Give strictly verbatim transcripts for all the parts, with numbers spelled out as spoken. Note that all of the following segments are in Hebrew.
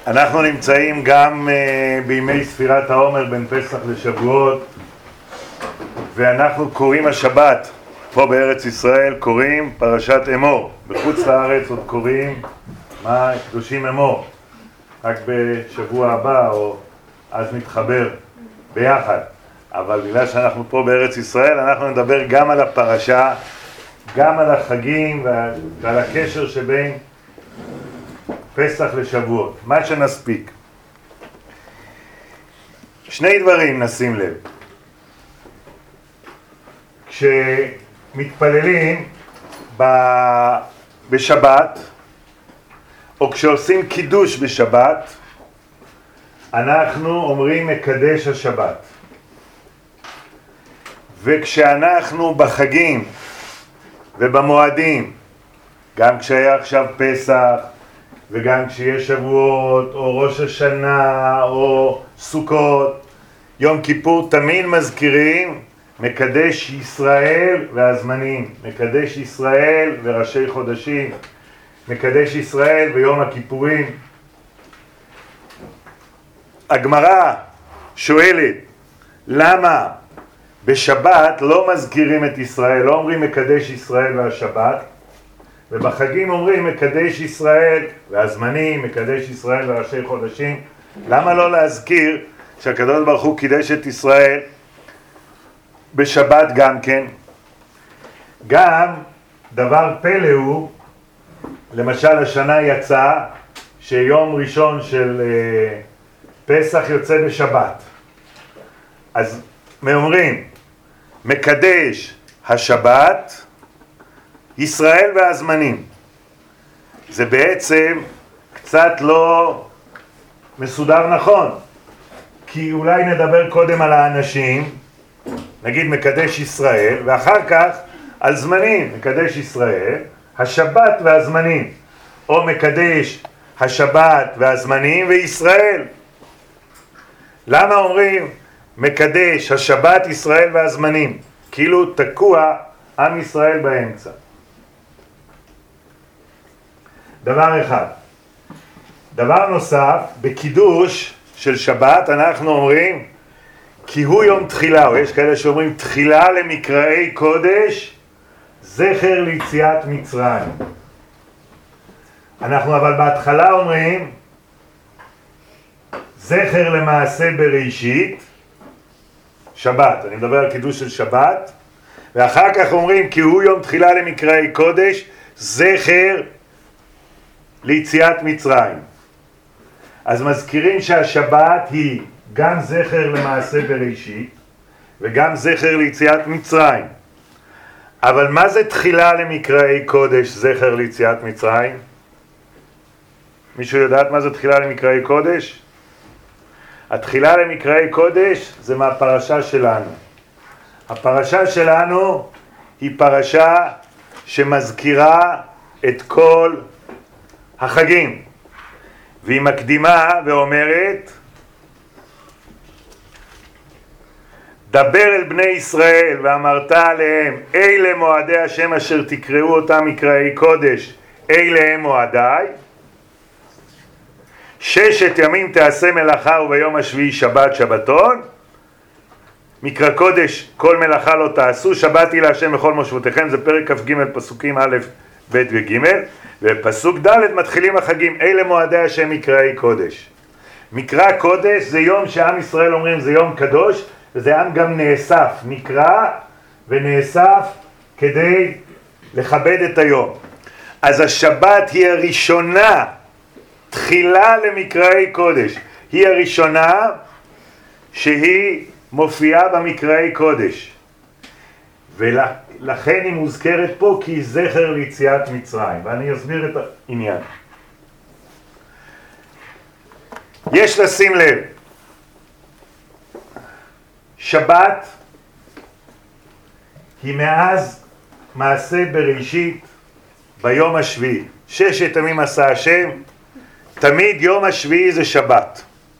אנחנו נמצאים גם uh, בימי ספירת העומר בין פסח לשבועות, ואנחנו קוראים השבת פה בארץ ישראל, קוראים פרשת אמור. בחוץ לארץ עוד קוראים מה קדושים אמור, רק בשבוע הבא או אז נתחבר ביחד. אבל בגלל שאנחנו פה בארץ ישראל אנחנו נדבר גם על הפרשה, גם על החגים ועל הקשר שבין פסח לשבועות, מה שנספיק. שני דברים נשים לב. כשמתפללים בשבת או כשעושים קידוש בשבת, אנחנו אומרים מקדש השבת. וכשאנחנו בחגים ובמועדים, גם כשהיה עכשיו פסח וגם כשיש שבועות או ראש השנה או סוכות, יום כיפור, תמיד מזכירים מקדש ישראל והזמנים, מקדש ישראל וראשי חודשים, מקדש ישראל ביום הכיפורים. הגמרא שואלת למה בשבת לא מזכירים את ישראל, לא אומרים מקדש ישראל והשבת, ובחגים אומרים מקדש ישראל והזמנים, מקדש ישראל וראשי חודשים. למה לא להזכיר שהקדוש ברוך הוא קידש את ישראל בשבת גם כן? גם דבר פלא הוא, למשל השנה יצא שיום ראשון של uh, פסח יוצא בשבת, אז אומרים מקדש השבת ישראל והזמנים. זה בעצם קצת לא מסודר נכון, כי אולי נדבר קודם על האנשים, נגיד מקדש ישראל, ואחר כך על זמנים, מקדש ישראל, השבת והזמנים, או מקדש השבת והזמנים וישראל. למה אומרים מקדש השבת ישראל והזמנים? כאילו תקוע עם ישראל באמצע. דבר אחד. דבר נוסף, בקידוש של שבת אנחנו אומרים כי הוא יום תחילה, או יש כאלה שאומרים תחילה למקראי קודש, זכר ליציאת מצרים. אנחנו אבל בהתחלה אומרים זכר למעשה בראשית, שבת, אני מדבר על קידוש של שבת, ואחר כך אומרים כי הוא יום תחילה למקראי קודש, זכר ליציאת מצרים. אז מזכירים שהשבת היא גם זכר למעשה בראשית וגם זכר ליציאת מצרים. אבל מה זה תחילה למקראי קודש, זכר ליציאת מצרים? מישהו יודעת מה זה תחילה למקראי קודש? התחילה למקראי קודש זה מהפרשה שלנו. הפרשה שלנו היא פרשה שמזכירה את כל החגים, והיא מקדימה ואומרת דבר אל בני ישראל ואמרת עליהם אלה מועדי השם אשר תקראו אותם מקראי קודש, אלה הם מועדיי. ששת ימים תעשה מלאכה וביום השביעי שבת שבתון. מקרא קודש כל מלאכה לא תעשו, שבתי להשם בכל מושבותיכם. זה פרק כ"ג פסוקים א' ב' וג', ובפסוק ד' מתחילים החגים, אלה מועדי השם מקראי קודש. מקרא קודש זה יום שעם ישראל אומרים זה יום קדוש, וזה עם גם נאסף, נקרא ונאסף כדי לכבד את היום. אז השבת היא הראשונה, תחילה למקראי קודש, היא הראשונה שהיא מופיעה במקראי קודש, ולכן היא מוזכרת פה כי היא זכר ליציאת מצרים, ואני אסביר את העניין. יש לשים לב, שבת היא מאז מעשה בראשית ביום השביעי. ששת ימים עשה השם, תמיד יום השביעי זה שבת.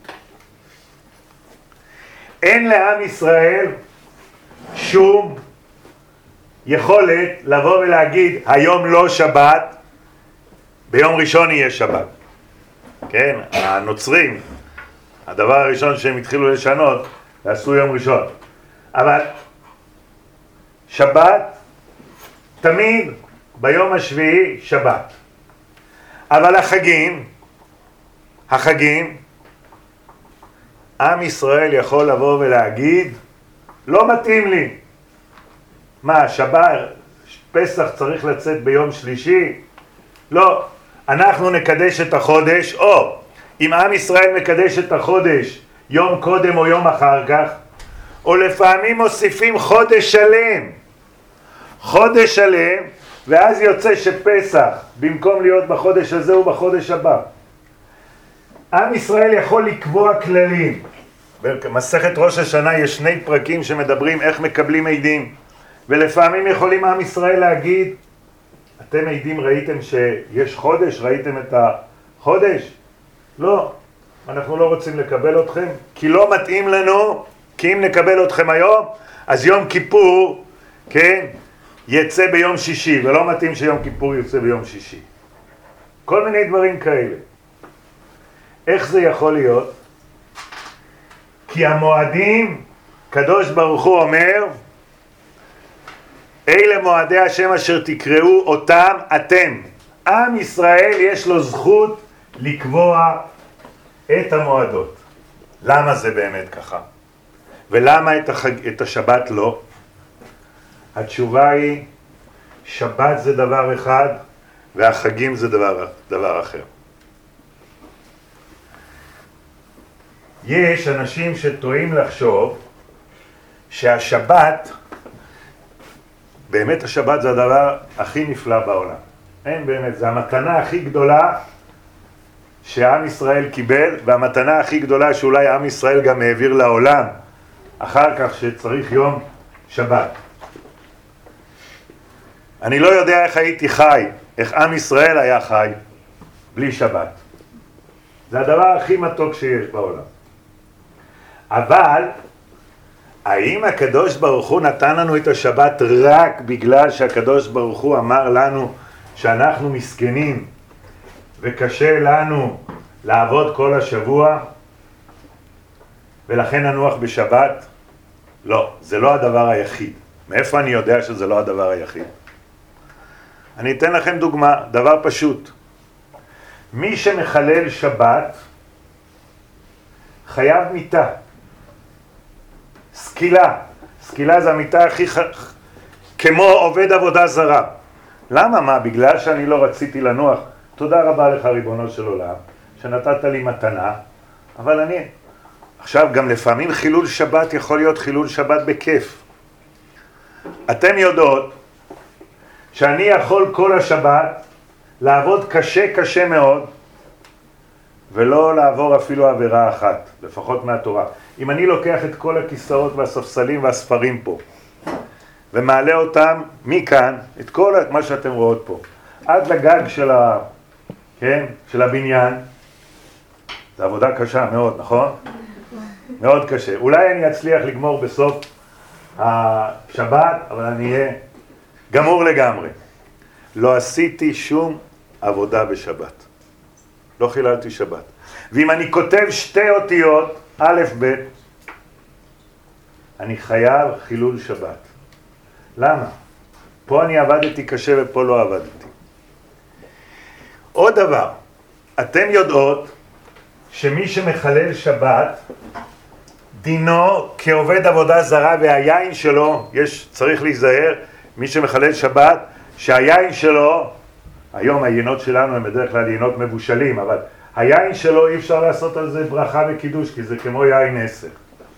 אין לעם ישראל שום יכולת לבוא ולהגיד היום לא שבת, ביום ראשון יהיה שבת. כן, הנוצרים, הדבר הראשון שהם התחילו לשנות, ועשו יום ראשון. אבל שבת, תמיד ביום השביעי שבת. אבל החגים, החגים, עם ישראל יכול לבוא ולהגיד, לא מתאים לי. מה, שבת, פסח צריך לצאת ביום שלישי? לא. אנחנו נקדש את החודש, או אם עם ישראל מקדש את החודש יום קודם או יום אחר כך, או לפעמים מוסיפים חודש שלם. חודש שלם, ואז יוצא שפסח, במקום להיות בחודש הזה, הוא בחודש הבא. עם ישראל יכול לקבוע כללים. במסכת ראש השנה יש שני פרקים שמדברים איך מקבלים עדים. ולפעמים יכולים עם ישראל להגיד, אתם עדים ראיתם שיש חודש? ראיתם את החודש? לא, אנחנו לא רוצים לקבל אתכם, כי לא מתאים לנו, כי אם נקבל אתכם היום, אז יום כיפור, כן, יצא ביום שישי, ולא מתאים שיום כיפור יצא ביום שישי. כל מיני דברים כאלה. איך זה יכול להיות? כי המועדים, קדוש ברוך הוא אומר, אלה מועדי השם אשר תקראו אותם אתם. עם ישראל יש לו זכות לקבוע את המועדות. למה זה באמת ככה? ולמה את, החג, את השבת לא? התשובה היא, שבת זה דבר אחד, והחגים זה דבר, דבר אחר. יש אנשים שטועים לחשוב שהשבת, באמת השבת זה הדבר הכי נפלא בעולם. אין באמת, זה המתנה הכי גדולה שעם ישראל קיבל, והמתנה הכי גדולה שאולי עם ישראל גם העביר לעולם, אחר כך שצריך יום שבת. אני לא יודע איך הייתי חי, איך עם ישראל היה חי, בלי שבת. זה הדבר הכי מתוק שיש בעולם. אבל, האם הקדוש ברוך הוא נתן לנו את השבת רק בגלל שהקדוש ברוך הוא אמר לנו שאנחנו מסכנים וקשה לנו לעבוד כל השבוע ולכן ננוח בשבת? לא, זה לא הדבר היחיד. מאיפה אני יודע שזה לא הדבר היחיד? אני אתן לכם דוגמה, דבר פשוט. מי שמחלל שבת חייב מיטה. סקילה. סקילה זה המיטה הכי ח... כמו עובד עבודה זרה. למה? מה? בגלל שאני לא רציתי לנוח. תודה רבה לך ריבונו של עולם, שנתת לי מתנה, אבל אני... עכשיו גם לפעמים חילול שבת יכול להיות חילול שבת בכיף. אתם יודעות שאני יכול כל השבת לעבוד קשה קשה מאוד ולא לעבור אפילו עבירה אחת, לפחות מהתורה. אם אני לוקח את כל הכיסאות והספסלים והספרים פה ומעלה אותם מכאן, את כל מה שאתם רואות פה, עד לגג של, ה... כן? של הבניין, זו עבודה קשה מאוד, נכון? מאוד קשה. אולי אני אצליח לגמור בסוף השבת, אבל אני אהיה גמור לגמרי. לא עשיתי שום עבודה בשבת. לא חיללתי שבת. ואם אני כותב שתי אותיות, א' ב', אני חייב חילול שבת. למה? פה אני עבדתי קשה ופה לא עבדתי. עוד דבר, אתם יודעות שמי שמחלל שבת, דינו כעובד עבודה זרה, והיין שלו, יש, צריך להיזהר, מי שמחלל שבת, שהיין שלו, היום היינות שלנו הם בדרך כלל יינות מבושלים, אבל היין שלו אי אפשר לעשות על זה ברכה וקידוש, כי זה כמו יין עשר.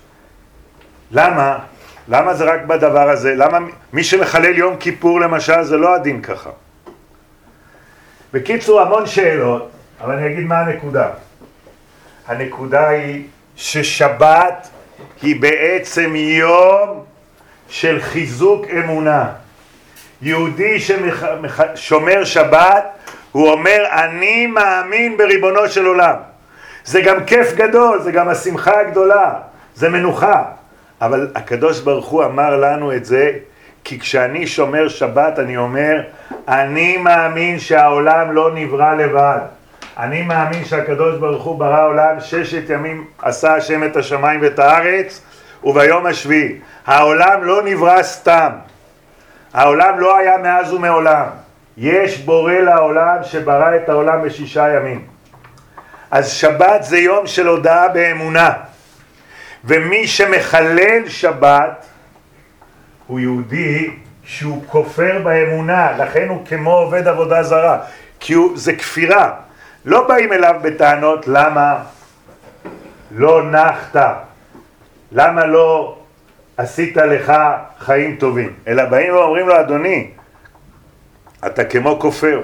למה? למה זה רק בדבר הזה? למה מי שמחלל יום כיפור למשל זה לא הדין ככה? בקיצור, המון שאלות, אבל אני אגיד מה הנקודה. הנקודה היא ששבת היא בעצם יום של חיזוק אמונה. יהודי ששומר שבת, הוא אומר, אני מאמין בריבונו של עולם. זה גם כיף גדול, זה גם השמחה הגדולה, זה מנוחה. אבל הקדוש ברוך הוא אמר לנו את זה, כי כשאני שומר שבת, אני אומר, אני מאמין שהעולם לא נברא לבד. אני מאמין שהקדוש ברוך הוא ברא עולם, ששת ימים עשה השם את השמיים ואת הארץ, וביום השביעי. העולם לא נברא סתם. העולם לא היה מאז ומעולם. יש בורא לעולם שברא את העולם בשישה ימים. אז שבת זה יום של הודעה באמונה. ומי שמחלל שבת הוא יהודי שהוא כופר באמונה, לכן הוא כמו עובד עבודה זרה, כי הוא, זה כפירה. לא באים אליו בטענות למה לא נחת, למה לא עשית לך חיים טובים, אלא באים ואומרים לו, אדוני, אתה כמו כופר.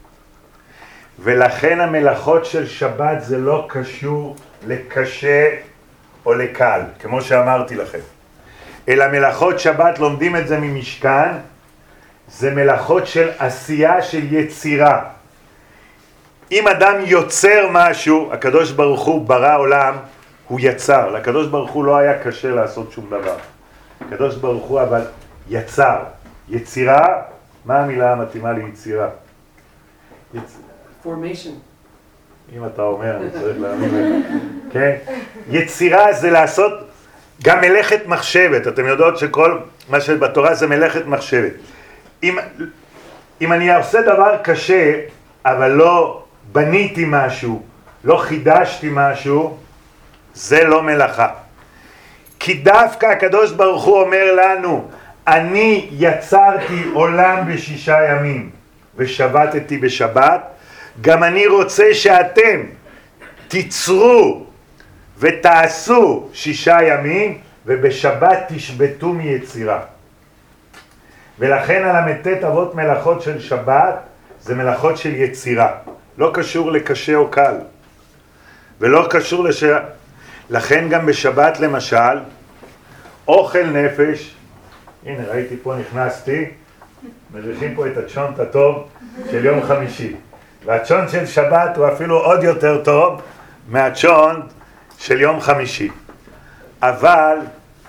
ולכן המלאכות של שבת זה לא קשור לקשה או לקל, כמו שאמרתי לכם. אלא מלאכות שבת, לומדים את זה ממשכן, זה מלאכות של עשייה של יצירה. אם אדם יוצר משהו, הקדוש ברוך הוא ברא עולם, הוא יצר. לקדוש ברוך הוא לא היה קשה לעשות שום דבר. הקדוש ברוך הוא אבל יצר. יצירה, מה המילה המתאימה ליצירה? יצ... Formation. אם אתה אומר, אני צריך להאמין. כן? יצירה זה לעשות גם מלאכת מחשבת. אתם יודעות שכל מה שבתורה זה מלאכת מחשבת. אם, אם אני עושה דבר קשה, אבל לא בניתי משהו, לא חידשתי משהו, זה לא מלאכה. כי דווקא הקדוש ברוך הוא אומר לנו, אני יצרתי עולם בשישה ימים ושבתתי בשבת, גם אני רוצה שאתם תיצרו ותעשו שישה ימים ובשבת תשבתו מיצירה. ולכן על המתת אבות מלאכות של שבת זה מלאכות של יצירה, לא קשור לקשה או קל ולא קשור לש... לכן גם בשבת למשל אוכל נפש, הנה ראיתי פה נכנסתי, מריחים פה את הצ'ונט הטוב של יום חמישי, והצ'ונט של שבת הוא אפילו עוד יותר טוב מהצ'ונט של יום חמישי. אבל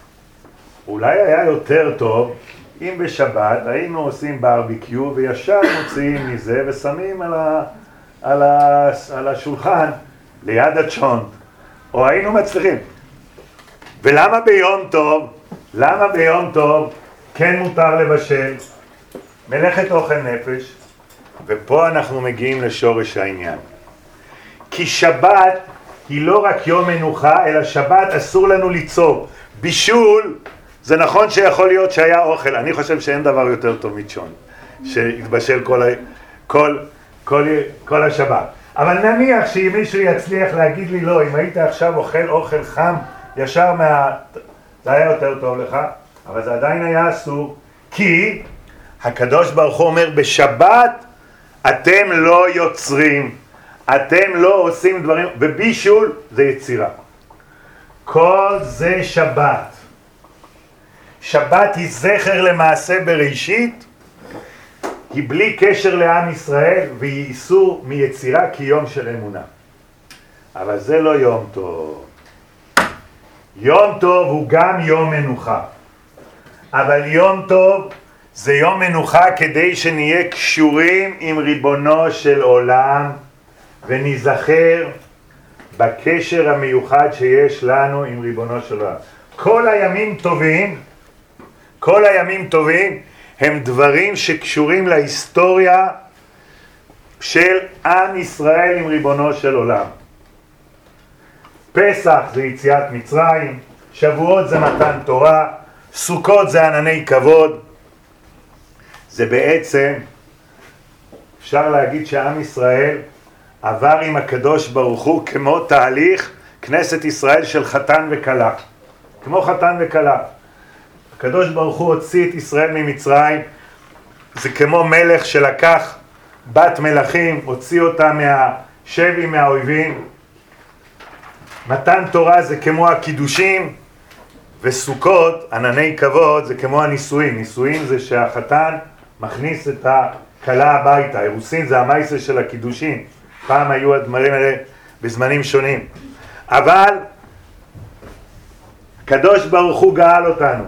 אולי היה יותר טוב אם בשבת היינו עושים ברביקיו וישר מוציאים מזה ושמים על, ה, על, ה, על השולחן ליד הצ'ונט, או היינו מצליחים. ולמה ביום טוב, למה ביום טוב כן מותר לבשל מלאכת אוכל נפש? ופה אנחנו מגיעים לשורש העניין. כי שבת היא לא רק יום מנוחה, אלא שבת אסור לנו ליצור. בישול, זה נכון שיכול להיות שהיה אוכל, אני חושב שאין דבר יותר טוב מצ'ון, שהתבשל כל, כל, כל, כל השבת. אבל נניח שאם מישהו יצליח להגיד לי לא, אם היית עכשיו אוכל אוכל חם, ישר מה... זה היה יותר טוב לך, אבל זה עדיין היה אסור, כי הקדוש ברוך הוא אומר, בשבת אתם לא יוצרים, אתם לא עושים דברים, ובישול זה יצירה. כל זה שבת. שבת היא זכר למעשה בראשית, היא בלי קשר לעם ישראל, והיא איסור מיצירה כיום של אמונה. אבל זה לא יום טוב. יום טוב הוא גם יום מנוחה. אבל יום טוב זה יום מנוחה כדי שנהיה קשורים עם ריבונו של עולם, ונזכר בקשר המיוחד שיש לנו עם ריבונו של עולם. כל הימים טובים, כל הימים טובים הם דברים שקשורים להיסטוריה של עם ישראל עם ריבונו של עולם. פסח זה יציאת מצרים, שבועות זה מתן תורה, סוכות זה ענני כבוד. זה בעצם, אפשר להגיד שעם ישראל עבר עם הקדוש ברוך הוא כמו תהליך כנסת ישראל של חתן וכלה. כמו חתן וכלה. הקדוש ברוך הוא הוציא את ישראל ממצרים, זה כמו מלך שלקח בת מלכים, הוציא אותה מהשבי, מהאויבים. מתן תורה זה כמו הקידושים, וסוכות, ענני כבוד, זה כמו הנישואין. נישואין זה שהחתן מכניס את הכלה הביתה. אירוסין זה המייסה של הקידושים. פעם היו הדברים האלה בזמנים שונים. אבל הקדוש ברוך הוא גאל אותנו.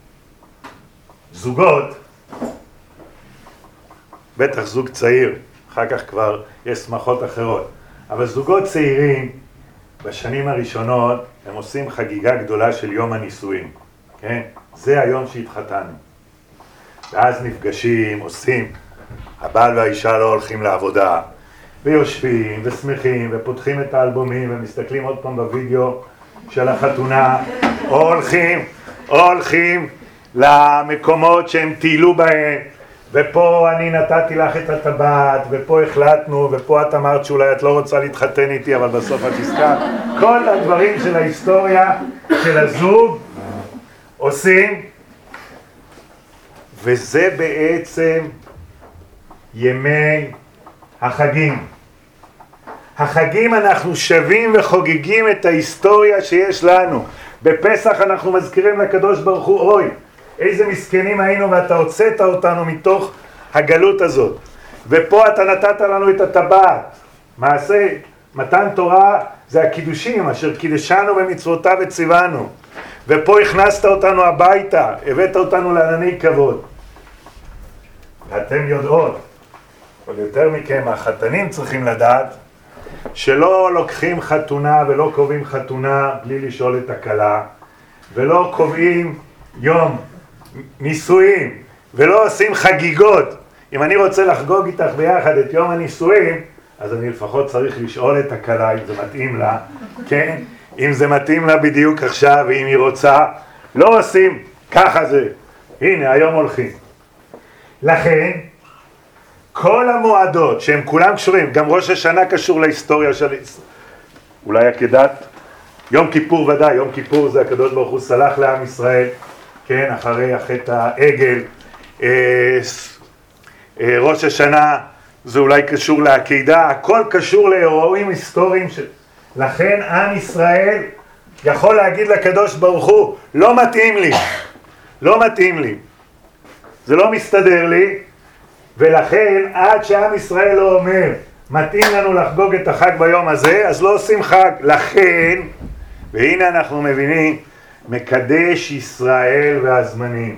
זוגות, בטח זוג צעיר, אחר כך כבר יש שמחות אחרות. אבל זוגות צעירים, בשנים הראשונות, הם עושים חגיגה גדולה של יום הנישואים. כן? זה היום שהתחתנו. ואז נפגשים, עושים, הבעל והאישה לא הולכים לעבודה, ויושבים, ושמחים, ופותחים את האלבומים, ומסתכלים עוד פעם בווידאו של החתונה, או הולכים, או הולכים למקומות שהם טיילו בהם, ופה אני נתתי לך את הטבעת, ופה החלטנו, ופה את אמרת שאולי את לא רוצה להתחתן איתי, אבל בסוף את הזכרת. כל הדברים של ההיסטוריה של הזוג עושים, וזה בעצם ימי החגים. החגים אנחנו שווים וחוגגים את ההיסטוריה שיש לנו. בפסח אנחנו מזכירים לקדוש ברוך הוא, אוי, איזה מסכנים היינו ואתה הוצאת אותנו מתוך הגלות הזאת. ופה אתה נתת לנו את הטבעת. מעשה מתן תורה זה הקידושים אשר קידשנו במצוותיו וציוונו. ופה הכנסת אותנו הביתה, הבאת אותנו לענני כבוד. ואתם יודעות, אבל יותר מכם, החתנים צריכים לדעת, שלא לוקחים חתונה ולא קובעים חתונה בלי לשאול את הכלה, ולא קובעים יום נישואים, ולא עושים חגיגות. אם אני רוצה לחגוג איתך ביחד את יום הנישואים, אז אני לפחות צריך לשאול את הכלה אם זה מתאים לה, כן? אם זה מתאים לה בדיוק עכשיו, ואם היא רוצה, לא עושים, ככה זה. הנה, היום הולכים. לכן, כל המועדות שהם כולם קשורים, גם ראש השנה קשור להיסטוריה של אולי עקדת, יום כיפור ודאי, יום כיפור זה הקדוש ברוך הוא סלח לעם ישראל, כן, אחרי החטא העגל. אה, אה, ראש השנה זה אולי קשור לעקדה, הכל קשור לאירועים היסטוריים של... לכן עם ישראל יכול להגיד לקדוש ברוך הוא, לא מתאים לי, לא מתאים לי, זה לא מסתדר לי, ולכן עד שעם ישראל לא אומר, מתאים לנו לחגוג את החג ביום הזה, אז לא עושים חג. לכן, והנה אנחנו מבינים, מקדש ישראל והזמנים.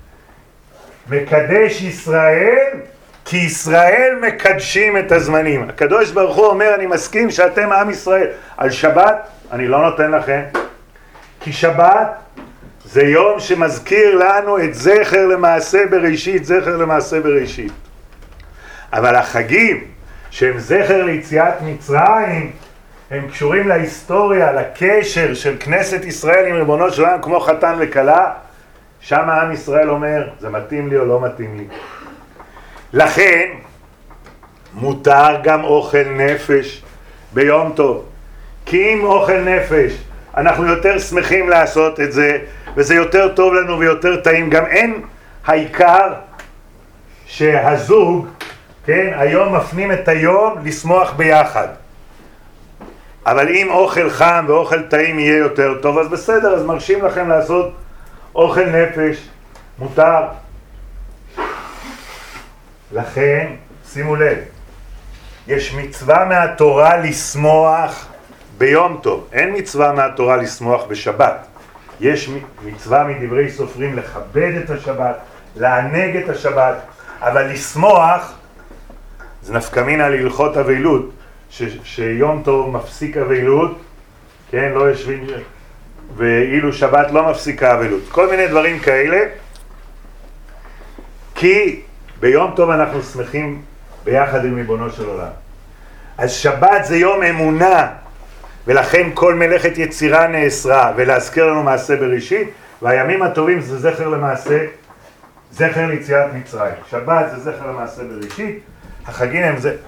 מקדש ישראל, כי ישראל מקדשים את הזמנים. הקדוש ברוך הוא אומר, אני מסכים שאתם עם ישראל. על שבת, אני לא נותן לכם. כי שבת זה יום שמזכיר לנו את זכר למעשה בראשית, זכר למעשה בראשית. אבל החגים, שהם זכר ליציאת מצרים, הם קשורים להיסטוריה, לקשר של כנסת ישראל עם ריבונו של עולם, כמו חתן וכלה. שם עם ישראל אומר, זה מתאים לי או לא מתאים לי. לכן, מותר גם אוכל נפש ביום טוב. כי אם אוכל נפש, אנחנו יותר שמחים לעשות את זה, וזה יותר טוב לנו ויותר טעים. גם אין העיקר שהזוג, כן, היום מפנים את היום לשמוח ביחד. אבל אם אוכל חם ואוכל טעים יהיה יותר טוב, אז בסדר, אז מרשים לכם לעשות אוכל נפש, מותר. לכן, שימו לב, יש מצווה מהתורה לשמוח ביום טוב. אין מצווה מהתורה לשמוח בשבת. יש מצווה מדברי סופרים לכבד את השבת, לענג את השבת, אבל לשמוח זה נפקא מינה להלכות אבלות, ש- שיום טוב מפסיק אבלות, כן, לא יושבים, ואילו שבת לא מפסיקה אבלות. כל מיני דברים כאלה, כי ביום טוב אנחנו שמחים ביחד עם ריבונו של עולם. אז שבת זה יום אמונה, ולכן כל מלאכת יצירה נאסרה, ולהזכיר לנו מעשה בראשית, והימים הטובים זה זכר למעשה, זכר ליציאת מצרים. שבת זה זכר למעשה בראשית, החגים הם זה.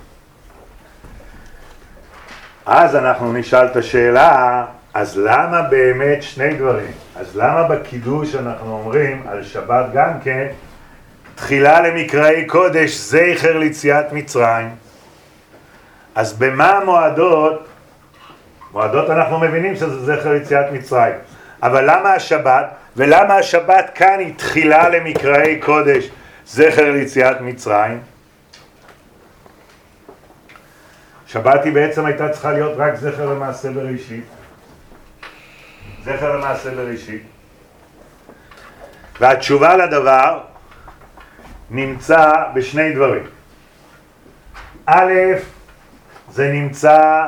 אז אנחנו נשאל את השאלה, אז למה באמת שני דברים? אז למה בקידוש אנחנו אומרים על שבת גם כן, תחילה למקראי קודש, זכר ליציאת מצרים? אז במה המועדות? מועדות אנחנו מבינים שזה זכר ליציאת מצרים. אבל למה השבת? ולמה השבת כאן היא תחילה למקראי קודש, זכר ליציאת מצרים? שבת היא בעצם הייתה צריכה להיות רק זכר למעשה בראשית. זכר למעשה בראשית. והתשובה לדבר נמצא בשני דברים. א', זה נמצא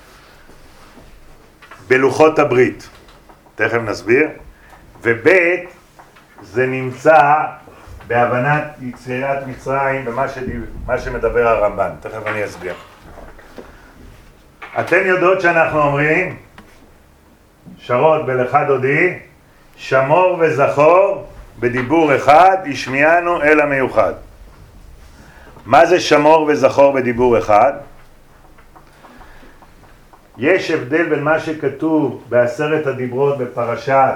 בלוחות הברית, תכף נסביר, וב', זה נמצא בהבנת יציאת מצרים במה שמה שמדבר הרמב"ן, תכף אני אסביר. אתן יודעות שאנחנו אומרים, שרות בלך דודי, שמור וזכור בדיבור אחד, ישמיענו אל המיוחד. מה זה שמור וזכור בדיבור אחד? יש הבדל בין מה שכתוב בעשרת הדיברות בפרשת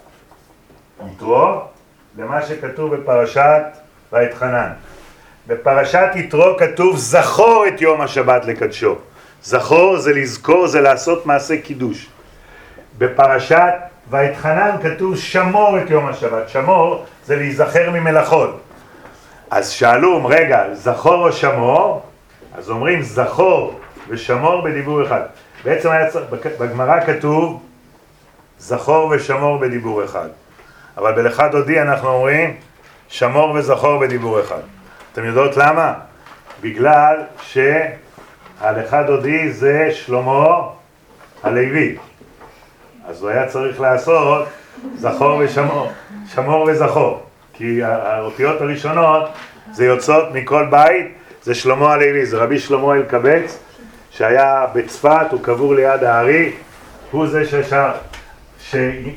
יתרו למה שכתוב בפרשת ואתחנן. בפרשת יתרו כתוב זכור את יום השבת לקדשו. זכור זה לזכור, זה לעשות מעשה קידוש. בפרשת ואתחנן כתוב שמור את יום השבת. שמור זה להיזכר ממלאכות. אז שאלו, רגע, זכור או שמור? אז אומרים זכור ושמור בדיבור אחד. בעצם היה צריך, בגמרא כתוב זכור ושמור בדיבור אחד. אבל בלך דודי אנחנו אומרים שמור וזכור בדיבור אחד. אתם יודעות למה? בגלל שהלך דודי זה שלמה הלוי. אז הוא היה צריך לעשות זכור ושמור, שמור וזכור. כי האותיות הראשונות זה יוצאות מכל בית, זה שלמה הלוי, זה רבי שלמה אלקבץ, שהיה בצפת, הוא קבור ליד הארי, הוא זה ששר, ש...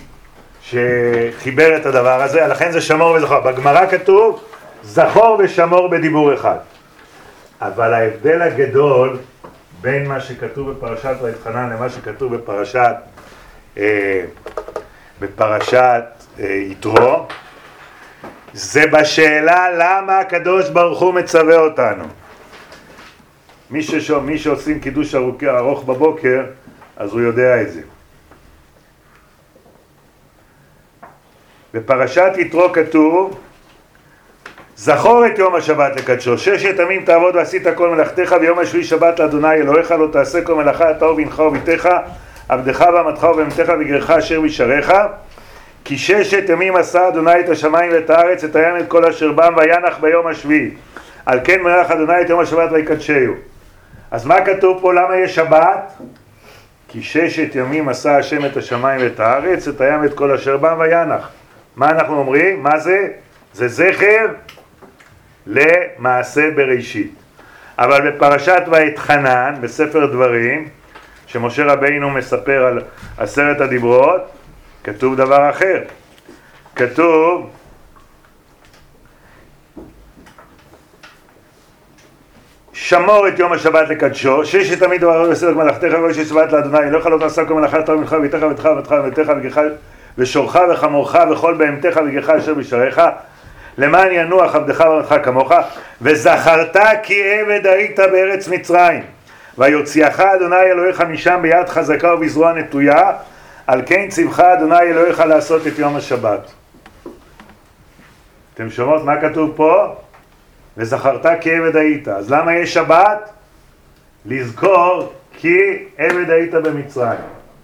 שחיבר את הדבר הזה, לכן זה שמור וזכור. בגמרא כתוב זכור ושמור בדיבור אחד. אבל ההבדל הגדול בין מה שכתוב בפרשת ואתחנן למה שכתוב בפרשת אה, בפרשת אה, יתרו, זה בשאלה למה הקדוש ברוך הוא מצווה אותנו. מי, ששו, מי שעושים קידוש ארוך בבוקר, אז הוא יודע את זה. בפרשת יתרו כתוב זכור את יום השבת לקדשו, ששת ימים תעבוד ועשית כל מלאכתך, ויום השביעי שבת לאדוני אלוהיך לא תעשה כל מלאכה אתה ובנך וביתך, עבדך ואמתך ובהמתך וגרך אשר בשעריך, כי ששת ימים עשה אדוני את השמיים ואת הארץ, את הים את כל אשר בם, וינח ביום השביעי. על כן מלך אדוני את יום השבת ויקדשהו. אז מה כתוב פה? למה יש שבת? כי ששת ימים עשה השם את השמיים ואת הארץ, את הים את כל אשר בם, וינח. מה אנחנו אומרים? מה זה? זה זכר למעשה בראשית. אבל בפרשת ואתחנן, בספר דברים, שמשה רבינו מספר על עשרת הדיברות, כתוב דבר אחר. כתוב שמור את יום השבת לקדשו, ששת תמיד דבר בסדר מלאכתך וששת שבת לאדוני אלוהיך לא תעשה כל מלאכה אתה ובנך וביתך ובתך ובתך ובתך וגרך ושורך וחמורך וכל בהמתך וגרך אשר בשעריך, למען ינוח עבדך ובנך כמוך, וזכרת כי עבד היית בארץ מצרים, ויוציאך אדוני אלוהיך משם ביד חזקה ובזרוע נטויה, על כן ציווך אדוני אלוהיך לעשות את יום השבת. אתם שומעות מה כתוב פה? וזכרת כי עבד היית. אז למה יש שבת? לזכור כי עבד היית במצרים.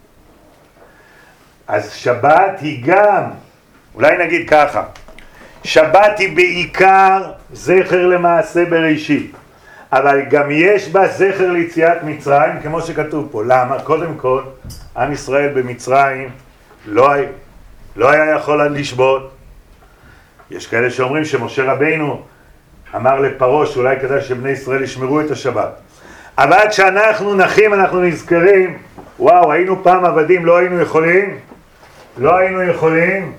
אז שבת היא גם, אולי נגיד ככה, שבת היא בעיקר זכר למעשה בראשית, אבל גם יש בה זכר ליציאת מצרים, כמו שכתוב פה. למה? קודם כל, עם ישראל במצרים לא, היה, לא היה יכול לשבות. יש כאלה שאומרים שמשה רבינו אמר לפרעה שאולי כדאי שבני ישראל ישמרו את השבת. אבל כשאנחנו נחים אנחנו נזכרים, וואו, היינו פעם עבדים, לא היינו יכולים, לא היינו יכולים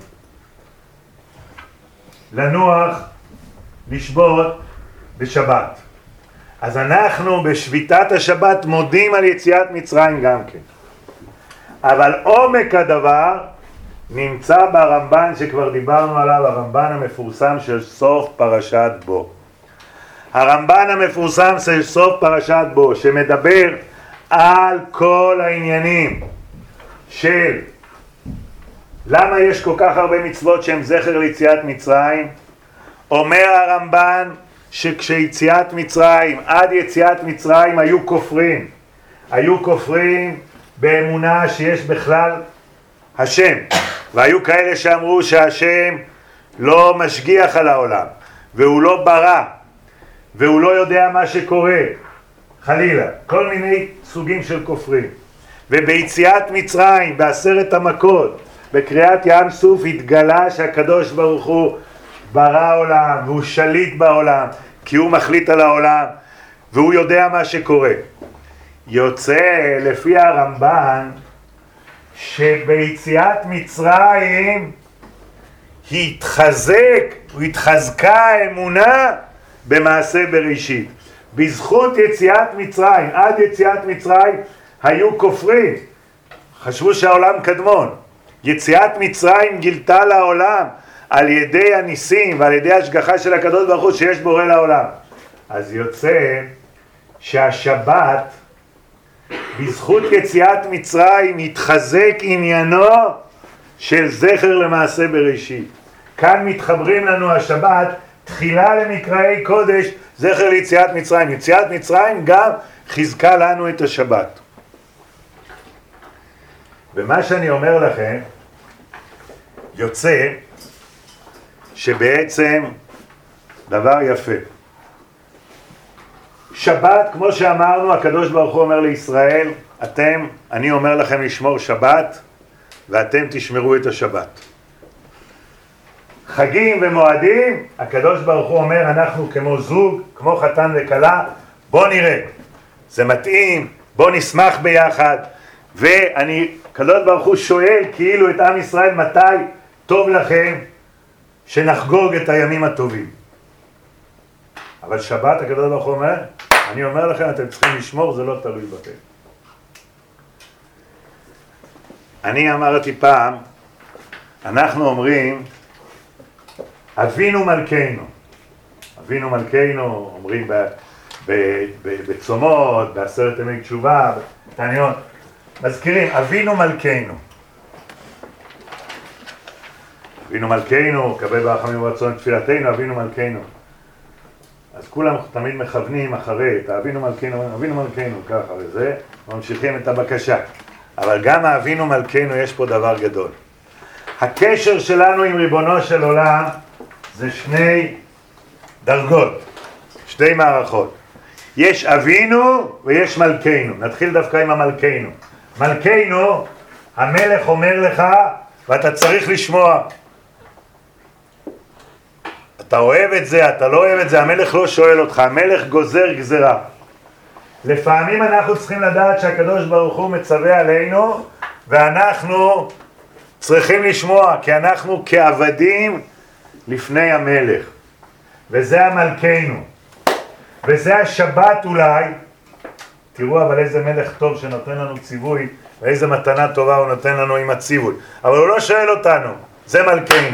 לנוח, לשבות בשבת. אז אנחנו בשביתת השבת מודים על יציאת מצרים גם כן. אבל עומק הדבר נמצא ברמב"ן שכבר דיברנו עליו, הרמב"ן המפורסם של סוף פרשת בו. הרמב"ן המפורסם של סוף פרשת בו, שמדבר על כל העניינים של למה יש כל כך הרבה מצוות שהם זכר ליציאת מצרים. אומר הרמב"ן שכשיציאת מצרים, עד יציאת מצרים היו כופרים. היו כופרים באמונה שיש בכלל השם. והיו כאלה שאמרו שהשם לא משגיח על העולם, והוא לא ברא, והוא לא יודע מה שקורה, חלילה, כל מיני סוגים של כופרים. וביציאת מצרים, בעשרת המכות, בקריאת ים סוף, התגלה שהקדוש ברוך הוא ברא עולם, והוא שליט בעולם, כי הוא מחליט על העולם, והוא יודע מה שקורה. יוצא לפי הרמב"ן, שביציאת מצרים, התחזק, הוא התחזקה האמונה במעשה בראשית. בזכות יציאת מצרים, עד יציאת מצרים, היו כופרים, חשבו שהעולם קדמון. יציאת מצרים גילתה לעולם על ידי הניסים ועל ידי השגחה של הקדוש ברוך הוא שיש בורא לעולם. אז יוצא שהשבת בזכות יציאת מצרים התחזק עניינו של זכר למעשה בראשית. כאן מתחברים לנו השבת תחילה למקראי קודש, זכר ליציאת מצרים. יציאת מצרים גם חיזקה לנו את השבת. ומה שאני אומר לכם, יוצא שבעצם דבר יפה. שבת, כמו שאמרנו, הקדוש ברוך הוא אומר לישראל, אתם, אני אומר לכם לשמור שבת, ואתם תשמרו את השבת. חגים ומועדים, הקדוש ברוך הוא אומר, אנחנו כמו זוג, כמו חתן וכלה, בוא נראה. זה מתאים, בוא נשמח ביחד. ואני, הקדוש ברוך הוא שואל כאילו את עם ישראל, מתי טוב לכם שנחגוג את הימים הטובים. אבל שבת, הקדוש ברוך הוא אומר, אני אומר לכם, אתם צריכים לשמור, זה לא תלוי בכם. אני אמרתי פעם, אנחנו אומרים, אבינו מלכנו. אבינו מלכנו, אומרים ב, ב, ב, בצומות, בעשרת ימי תשובה, בתעניות. מזכירים, אבינו מלכנו. אבינו מלכנו, קבל ברחמים ורצון תפילתנו, אבינו מלכנו. אז כולם תמיד מכוונים אחרי, את אבינו מלכנו, אבינו מלכנו, ככה וזה, ממשיכים את הבקשה. אבל גם האבינו מלכנו יש פה דבר גדול. הקשר שלנו עם ריבונו של עולם זה שני דרגות, שתי מערכות. יש אבינו ויש מלכנו. נתחיל דווקא עם המלכנו. מלכנו, המלך אומר לך ואתה צריך לשמוע. אתה אוהב את זה, אתה לא אוהב את זה, המלך לא שואל אותך, המלך גוזר גזרה. לפעמים אנחנו צריכים לדעת שהקדוש ברוך הוא מצווה עלינו, ואנחנו צריכים לשמוע, כי אנחנו כעבדים לפני המלך. וזה המלכנו. וזה השבת אולי. תראו אבל איזה מלך טוב שנותן לנו ציווי, ואיזה מתנה טובה הוא נותן לנו עם הציווי. אבל הוא לא שואל אותנו, זה מלכנו.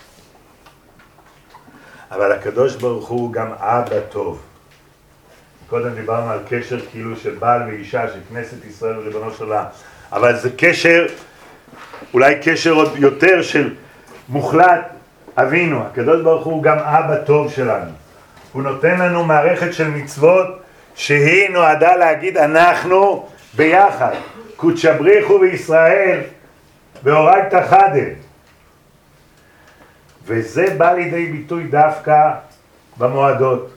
אבל הקדוש ברוך הוא גם אבא טוב. קודם דיברנו על קשר כאילו של בעל ואישה, של כנסת ישראל וריבונו של עולם. אבל זה קשר, אולי קשר עוד יותר של מוחלט אבינו. הקדוש ברוך הוא גם אבא טוב שלנו. הוא נותן לנו מערכת של מצוות שהיא נועדה להגיד אנחנו ביחד. קודשא בריחו בישראל והורגת חדם. וזה בא לידי ביטוי דווקא במועדות.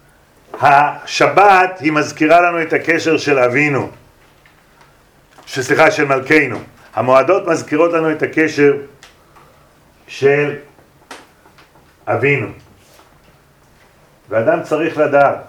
השבת היא מזכירה לנו את הקשר של אבינו, סליחה, של מלכנו. המועדות מזכירות לנו את הקשר של אבינו. ואדם צריך לדעת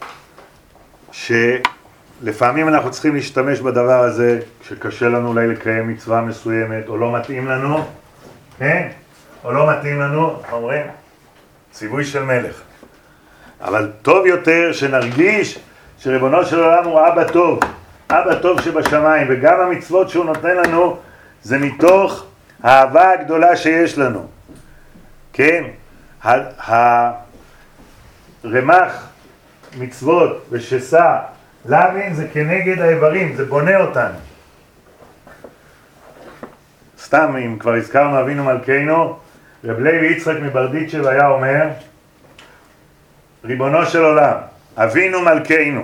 שלפעמים אנחנו צריכים להשתמש בדבר הזה שקשה לנו אולי לקיים מצווה מסוימת או לא מתאים לנו, כן? או לא מתאים לנו, אומרים, ציווי של מלך. אבל טוב יותר שנרגיש שריבונו של עולם הוא אבא טוב, אבא טוב שבשמיים, וגם המצוות שהוא נותן לנו זה מתוך האהבה הגדולה שיש לנו. כן? הרמ"ח מצוות ושסע, למין זה כנגד האיברים, זה בונה אותנו. סתם, אם כבר הזכרנו אבינו מלכנו, רב לוי יצחק מברדיצ'ב היה אומר, ריבונו של עולם, אבינו מלכנו,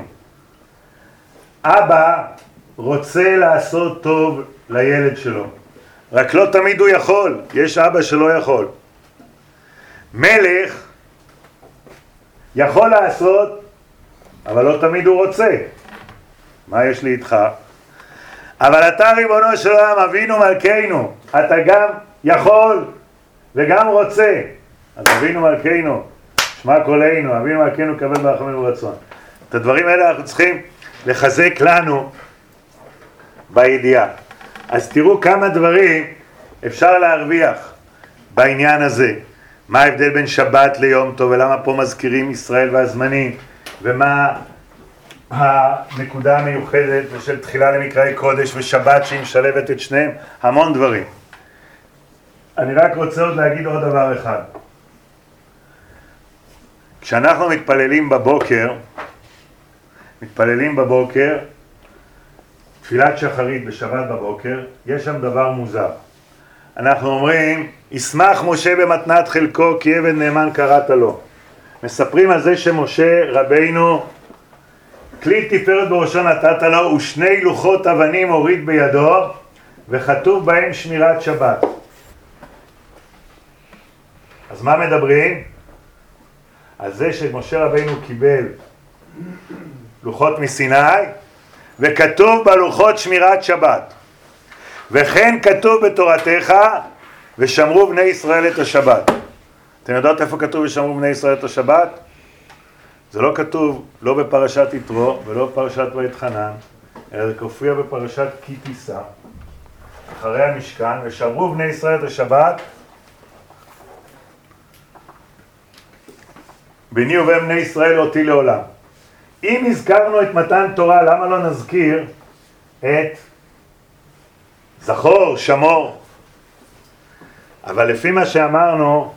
אבא רוצה לעשות טוב לילד שלו, רק לא תמיד הוא יכול, יש אבא שלא יכול. מלך יכול לעשות, אבל לא תמיד הוא רוצה. מה יש לי איתך? אבל אתה ריבונו של עולם, אבינו מלכנו, אתה גם יכול וגם רוצה. אז אבינו מלכנו, שמע קולנו, אבינו מלכנו קבל ברחמים ורצון. את הדברים האלה אנחנו צריכים לחזק לנו בידיעה. אז תראו כמה דברים אפשר להרוויח בעניין הזה. מה ההבדל בין שבת ליום טוב, ולמה פה מזכירים ישראל והזמנים, ומה הנקודה המיוחדת של תחילה למקראי קודש ושבת שהיא משלבת את שניהם, המון דברים. אני רק רוצה עוד להגיד עוד דבר אחד. כשאנחנו מתפללים בבוקר, מתפללים בבוקר, תפילת שחרית בשבת בבוקר, יש שם דבר מוזר. אנחנו אומרים, ישמח משה במתנת חלקו כי עבד נאמן קראת לו. מספרים על זה שמשה רבינו, כלי תפארת בראשו נתת לו, ושני לוחות אבנים הוריד בידו, וכתוב בהם שמירת שבת. אז מה מדברים? על זה שמשה רבינו קיבל לוחות מסיני, וכתוב בלוחות שמירת שבת. וכן כתוב בתורתך, ושמרו בני ישראל את השבת. אתם יודעות איפה כתוב ושמרו בני ישראל את השבת? זה לא כתוב לא בפרשת יתרו ולא בפרשת ואתחנן, אלא זה כופיע בפרשת כי תישא, אחרי המשכן, ושמרו בני ישראל את השבת, ביני ובין בני ישראל אותי לעולם. אם הזכרנו את מתן תורה, למה לא נזכיר את זכור, שמור? אבל לפי מה שאמרנו,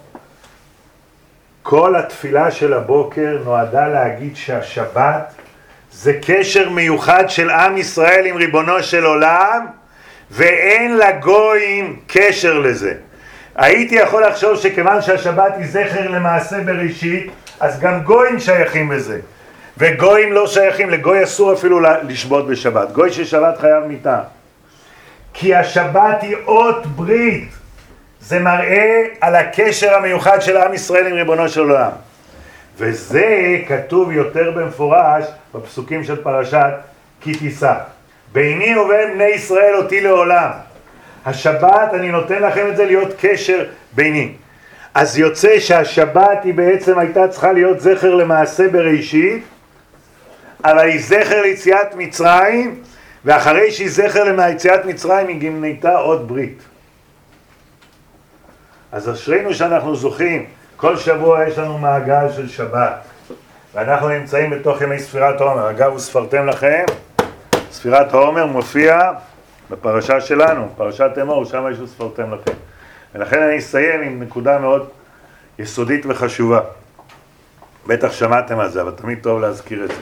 כל התפילה של הבוקר נועדה להגיד שהשבת זה קשר מיוחד של עם ישראל עם ריבונו של עולם, ואין לגויים קשר לזה. הייתי יכול לחשוב שכיוון שהשבת היא זכר למעשה בראשית, אז גם גויים שייכים בזה. וגויים לא שייכים, לגוי אסור אפילו לשבות בשבת. גוי ששבת חייב מיתה. כי השבת היא אות ברית. זה מראה על הקשר המיוחד של עם ישראל עם ריבונו של עולם. וזה כתוב יותר במפורש בפסוקים של פרשת כי תישא. ביני ובין בני ישראל אותי לעולם. השבת, אני נותן לכם את זה להיות קשר ביני. אז יוצא שהשבת היא בעצם הייתה צריכה להיות זכר למעשה בראשית, אבל היא זכר ליציאת מצרים, ואחרי שהיא זכר ליציאת מצרים היא גם נהייתה עוד ברית. אז אשרינו שאנחנו זוכים, כל שבוע יש לנו מעגל של שבת, ואנחנו נמצאים בתוך ימי ספירת העומר. אגב, וספרתם לכם, ספירת העומר מופיע בפרשה שלנו, פרשת אמור, שם יש וספרתם לכם. ולכן אני אסיים עם נקודה מאוד יסודית וחשובה. בטח שמעתם על זה, אבל תמיד טוב להזכיר את זה.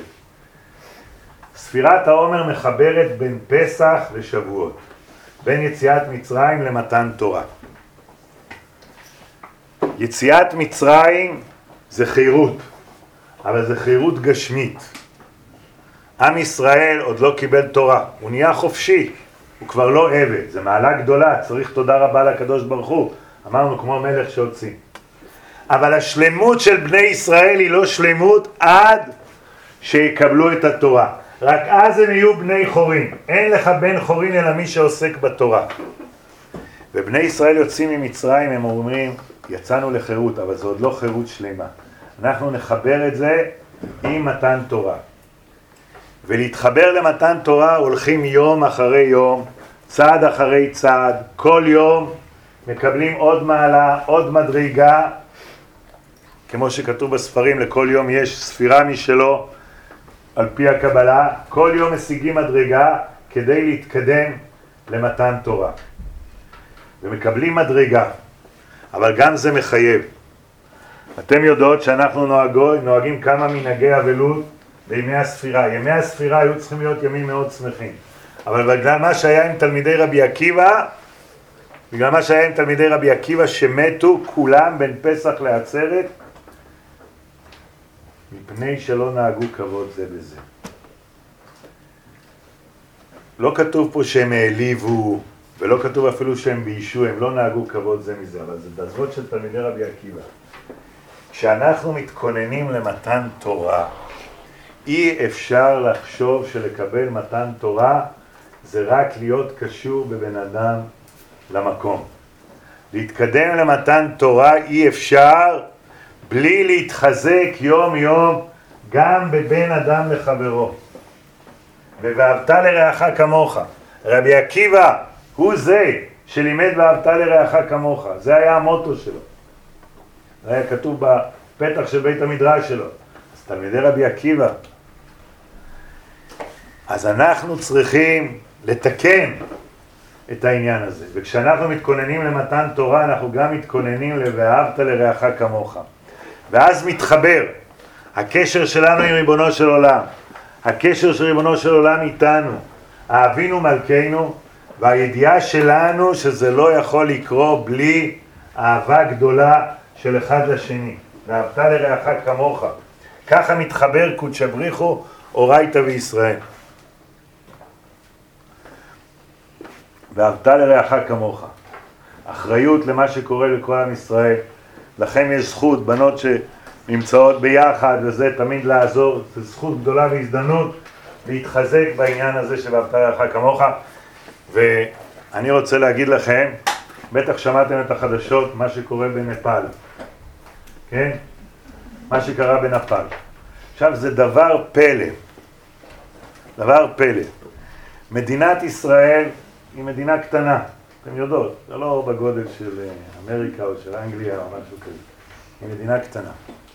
ספירת העומר מחברת בין פסח לשבועות, בין יציאת מצרים למתן תורה. יציאת מצרים זה חירות, אבל זה חירות גשמית. עם ישראל עוד לא קיבל תורה, הוא נהיה חופשי, הוא כבר לא עבד, זה מעלה גדולה, צריך תודה רבה לקדוש ברוך הוא, אמרנו כמו מלך שהוציא. אבל השלמות של בני ישראל היא לא שלמות עד שיקבלו את התורה. רק אז הם יהיו בני חורין. אין לך בן חורין אלא מי שעוסק בתורה. ובני ישראל יוצאים ממצרים, הם אומרים, יצאנו לחירות, אבל זו עוד לא חירות שלמה. אנחנו נחבר את זה עם מתן תורה. ולהתחבר למתן תורה הולכים יום אחרי יום, צעד אחרי צעד, כל יום מקבלים עוד מעלה, עוד מדרגה, כמו שכתוב בספרים, לכל יום יש ספירה משלו על פי הקבלה, כל יום משיגים מדרגה כדי להתקדם למתן תורה. ומקבלים מדרגה, אבל גם זה מחייב. אתם יודעות שאנחנו נוהגו, נוהגים כמה מנהגי אבלות בימי הספירה. ימי הספירה היו צריכים להיות ימים מאוד שמחים. אבל בגלל מה שהיה עם תלמידי רבי עקיבא, בגלל מה שהיה עם תלמידי רבי עקיבא שמתו כולם בין פסח לעצרת, מפני שלא נהגו כבוד זה בזה. לא כתוב פה שהם העליבו, ולא כתוב אפילו שהם ביישו, הם לא נהגו כבוד זה מזה, אבל זה דזות של תלמידי רבי עקיבא. כשאנחנו מתכוננים למתן תורה, אי אפשר לחשוב שלקבל מתן תורה זה רק להיות קשור בבן אדם למקום. להתקדם למתן תורה אי אפשר בלי להתחזק יום יום גם בבן אדם לחברו. ואהבת לרעך כמוך. רבי עקיבא הוא זה שלימד ואהבת לרעך כמוך. זה היה המוטו שלו. זה היה כתוב בפתח של בית המדרש שלו. אז תלמידי רבי עקיבא. אז אנחנו צריכים לתקן את העניין הזה. וכשאנחנו מתכוננים למתן תורה, אנחנו גם מתכוננים ל"ואהבת לרעך כמוך". ואז מתחבר הקשר שלנו עם ריבונו של עולם. הקשר של ריבונו של עולם איתנו. אבינו מלכנו, והידיעה שלנו שזה לא יכול לקרות בלי אהבה גדולה של אחד לשני. ואהבת לרעך כמוך. ככה מתחבר קודש בריחו אורייתא וישראל. ואהבת לרעך כמוך. אחריות למה שקורה לכל עם ישראל. לכם יש זכות, בנות שנמצאות ביחד וזה תמיד לעזור. זו זכות גדולה והזדמנות להתחזק בעניין הזה של ואהבת לרעך כמוך. ואני רוצה להגיד לכם, בטח שמעתם את החדשות, מה שקורה בנפאל. כן? מה שקרה בנפאל. עכשיו זה דבר פלא. דבר פלא. מדינת ישראל היא מדינה קטנה, אתם יודעות, זה לא בגודל של אמריקה או של אנגליה או משהו כזה. היא מדינה קטנה.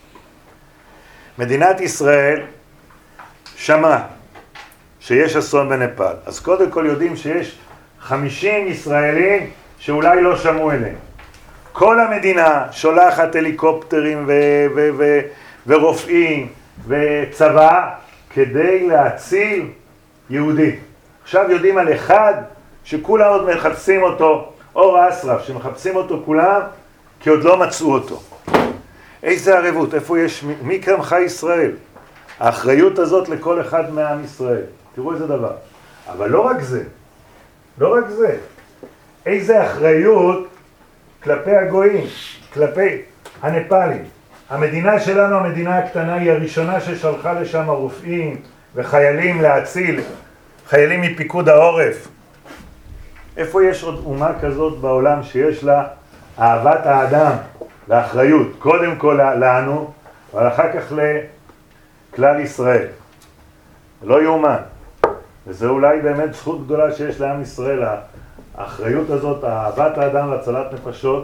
מדינת ישראל שמעה שיש אסון בנפאל. אז קודם כל יודעים שיש חמישים ישראלים שאולי לא שמעו אליהם. כל המדינה שולחת הליקופטרים ו- ו- ו- ורופאים וצבא כדי להציל יהודי. עכשיו יודעים על אחד שכולם עוד מחפשים אותו, אור אסרף, שמחפשים אותו כולם כי עוד לא מצאו אותו. איזה ערבות, איפה יש, מי קרמך ישראל? האחריות הזאת לכל אחד מעם ישראל. תראו איזה דבר. אבל לא רק זה, לא רק זה. איזה אחריות כלפי הגויים, כלפי הנפאלים. המדינה שלנו, המדינה הקטנה, היא הראשונה ששלחה לשם רופאים וחיילים להציל, חיילים מפיקוד העורף. איפה יש עוד אומה כזאת בעולם שיש לה אהבת האדם ואחריות? קודם כל לנו, אבל אחר כך לכלל ישראל. לא יאומן. וזה אולי באמת זכות גדולה שיש לעם ישראל, האחריות הזאת, אהבת האדם והצלת נפשות,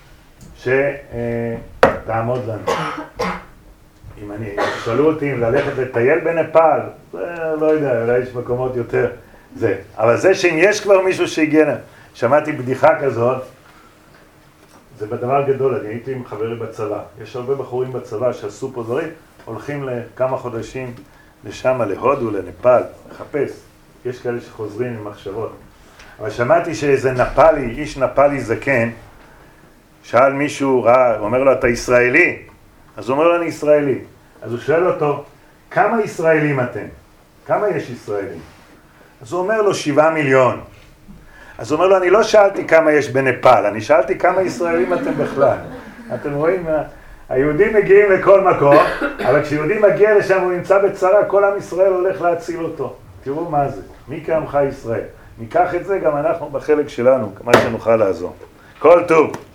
שתעמוד לנו. אם אני, שאלו אותי אם ללכת לטייל בנפאל, זה לא יודע, אולי יש מקומות יותר זה. אבל זה שאם יש כבר מישהו שהגיע, שמעתי בדיחה כזאת, זה בדבר גדול, אני הייתי עם חברי בצבא. יש הרבה בחורים בצבא שעשו פה דברים, הולכים לכמה חודשים לשם, להודו, לנפאל, לחפש. יש כאלה שחוזרים עם מחשבות. אבל שמעתי שאיזה נפאלי, איש נפאלי זקן, שאל מישהו, ראה, הוא אומר לו, אתה ישראלי? אז הוא אומר לו, אני ישראלי. אז הוא שואל אותו, כמה ישראלים אתם? כמה יש ישראלים? אז הוא אומר לו, שבעה מיליון. אז הוא אומר לו, אני לא שאלתי כמה יש בנפאל, אני שאלתי כמה ישראלים אתם בכלל. אתם רואים, היהודים מגיעים לכל מקום, אבל כשיהודי מגיע לשם הוא נמצא בצרה, כל עם ישראל הולך להציל אותו. תראו מה זה, מי קרמך ישראל? ניקח את זה גם אנחנו בחלק שלנו, כמה שנוכל לעזור. כל טוב.